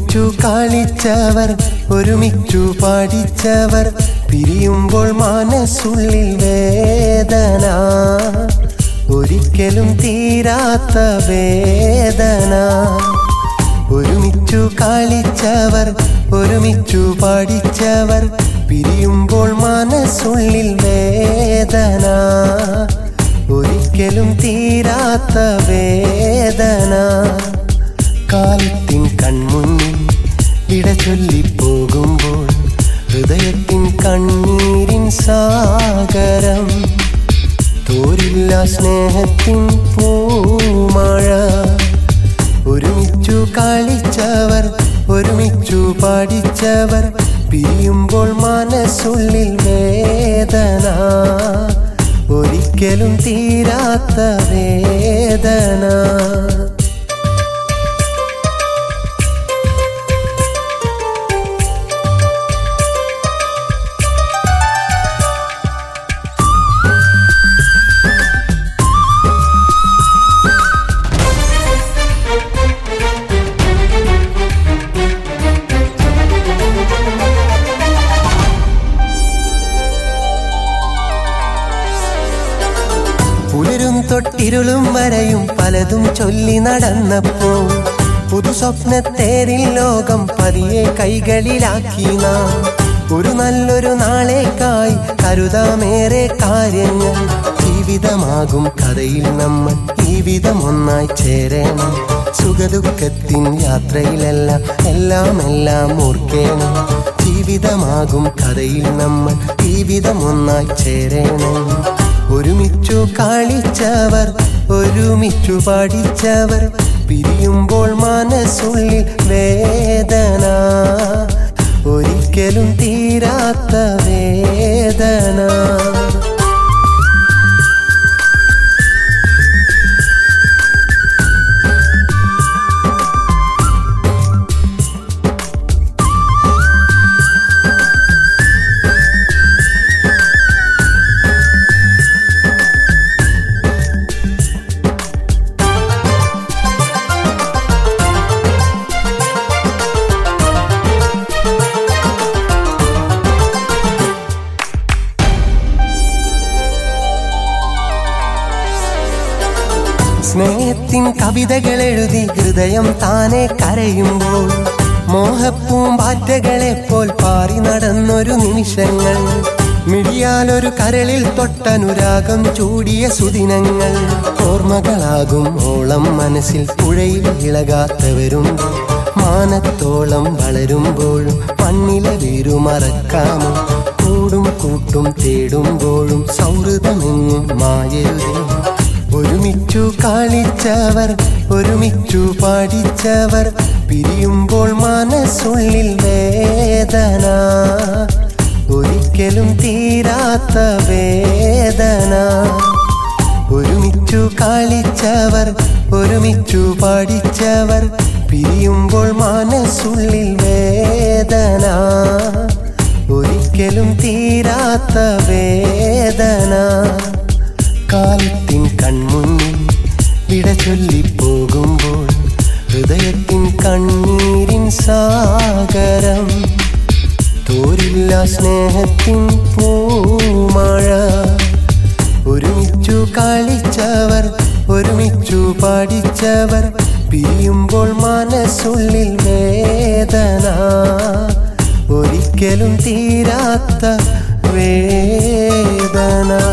ഒരുമിച്ചു കളിച്ചവർ ഒരുമിച്ചു പാടിച്ചവർ പിരിയുമ്പോൾ മനസ്സുള്ളിൽ വേദന ഒരിക്കലും തീരാത്ത വേദന ഒരുമിച്ചു കളിച്ചവർ ഒരുമിച്ചു പാടിച്ചവർ പിരിയുമ്പോൾ മനസ്സുള്ളിൽ വേദന ഒരിക്കലും തീരാത്ത വേദന കാലത്തിൻ കൺമുന്നിൽ വിട ചൊല്ലിപ്പോകുമ്പോൾ ഹൃദയത്തിൻ കണ്ണീരിൻ സാഗരം തോരില്ല സ്നേഹത്തിൻ പൂമഴ ഒരുമിച്ചു കളിച്ചവർ ഒരുമിച്ചു പാടിച്ചവർ പിരിയുമ്പോൾ മനസ്സുള്ളിൽ വേദന ഒരിക്കലും തീരാത്ത വേദന പുലരും തൊട്ടിരുളും വരെയും പലതും ചൊല്ലി നടന്നപ്പോൾ പുതു സ്വപ്നത്തേരിൽ ലോകം പതിയെ കൈകളിലാക്കി നാം ഒരു നല്ലൊരു നാളേക്കായി കരുതാമേറെ കാര്യങ്ങൾ ജീവിതമാകും കഥയിൽ നമ്മൾ ഈ വിധം ഒന്നായി ചേരണം സുഖദുഃഖത്തിൻ യാത്രയിലെല്ലാം എല്ലാം ഓർക്കേണം ജീവിതമാകും കഥയിൽ നമ്മൾ ഈ വിധം ഒന്നായി ചേരണം ഒരുമിച്ചു കളിച്ചവർ ഒരുമിച്ചു പാടിച്ചവർ പിരിയുമ്പോൾ മനസ്സുള്ളിൽ വേദന ഒരിക്കലും തീരാത്ത വേദന സ്നേഹത്തിൻ കവിതകൾ എഴുതി ഹൃദയം താനെ കരയുമ്പോൾ മോഹപ്പൂമ്പാറ്റകളെപ്പോൽ പാറി നടന്നൊരു നിമിഷങ്ങൾ മിഴിയാലൊരു കരളിൽ തൊട്ടനുരാഗം ചൂടിയ സുദിനങ്ങൾ ഓർമ്മകളാകും ഓളം മനസ്സിൽ പുഴയിൽ ഇളകാത്തവരുണ്ട് മാനത്തോളം വളരുമ്പോഴും മണ്ണിലെ വീരു മറക്കാമോ കൂടും കൂട്ടും തേടുമ്പോഴും സൗഹൃദമെങ്ങും മായരുതേ ഒരുമിച്ചു കളിച്ചവർ ഒരുമിച്ചു പാടിച്ചവർ പിരിയുമ്പോൾ മനസ്സുള്ളിൽ വേദന ഒരിക്കലും തീരാത്ത വേദന ഒരുമിച്ചു കളിച്ചവർ ഒരുമിച്ചു പാടിച്ചവർ പിരിയുമ്പോൾ മനസ്സുള്ളിൽ വേദന ഒരിക്കലും തീരാത്ത വേദന കാലത്തിൻ കൺമുന്നിൽ വിട ചൊല്ലിപ്പോകുമ്പോൾ ഹൃദയത്തിൻ കണ്ണീരിൻ സാഗരം തോരില്ല സ്നേഹത്തിൻ പൂമഴ ഒരുമിച്ചു കളിച്ചവർ ഒരുമിച്ചു പാടിച്ചവർ പിരിയുമ്പോൾ മനസ്സുള്ളിൽ വേദന ഒരിക്കലും തീരാത്ത വേദന